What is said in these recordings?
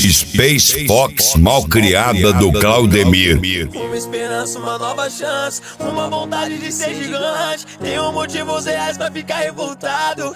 Space Fox malcriada do Claudemir. Uma esperança, uma nova chance, uma vontade de ser gigante. Tenho motivos reais pra ficar revoltado.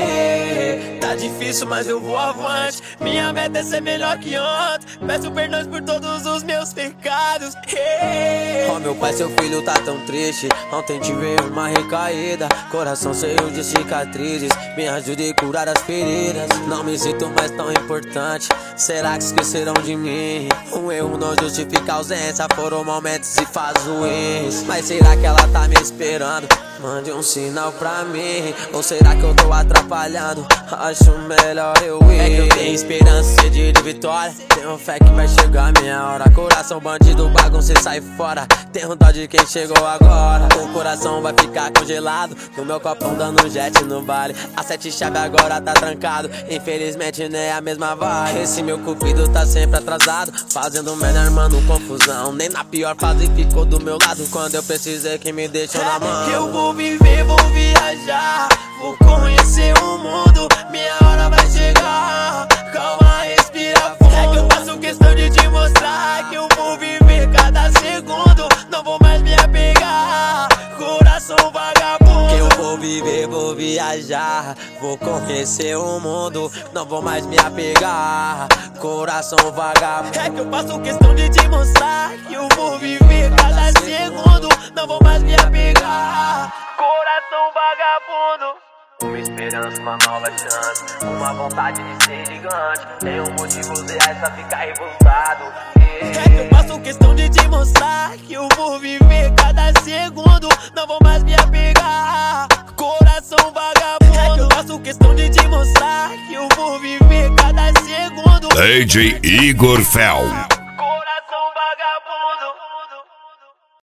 Tá difícil, mas eu vou avante. Minha meta é ser melhor que ontem. Peço perdão por todos os meus pecados. Oh meu pai, seu filho tá tão triste. Ontem tive uma recaída, coração cheio de cicatrizes. Me ajude a curar as feridas. Não me sinto mais tão importante. Será que esqueceram de mim? Um erro não justifica a ausência. Foram momentos e fases ruins. Mas será que ela tá me esperando? Mande um sinal pra mim. Ou será que eu tô atrapalhando? Acho melhor eu ir. É que eu tenho esperança, sede de vitória. Tenho fé que vai chegar a minha hora. Coração bandido, bagunça e sai fora. Tenho dó de quem chegou agora. O coração vai ficar congelado no meu copão dando jet no baile. A 7 chave agora tá trancado. Infelizmente nem é a mesma vibe. Esse meu cupido tá sempre atrasado, fazendo merda, armando confusão. Nem na pior fase ficou do meu lado quando eu precisei que me deixou na mão. Eu vou viver, vou viajar, vou conhecer o mundo. Minha hora vai chegar. Calma, respira fundo. É que eu faço questão de te mostrar que eu vou viver cada segundo. Não vou mais me apegar, coração vagabundo. Que eu vou viver, vou viajar, vou conhecer o mundo. Não vou mais me apegar, coração vagabundo. É que eu faço questão de te mostrar que eu vou viver cada segundo. Não vou mais me apegar, coração vagabundo. Uma esperança, uma nova chance, uma vontade de ser gigante. Tenho motivos reais pra ficar revoltado. É que eu faço questão de te mostrar que eu vou viver cada segundo. Não vou mais me apegar, coração vagabundo. É que eu faço questão de te mostrar que eu vou viver cada segundo. DJ Igor Fel. Coração vagabundo.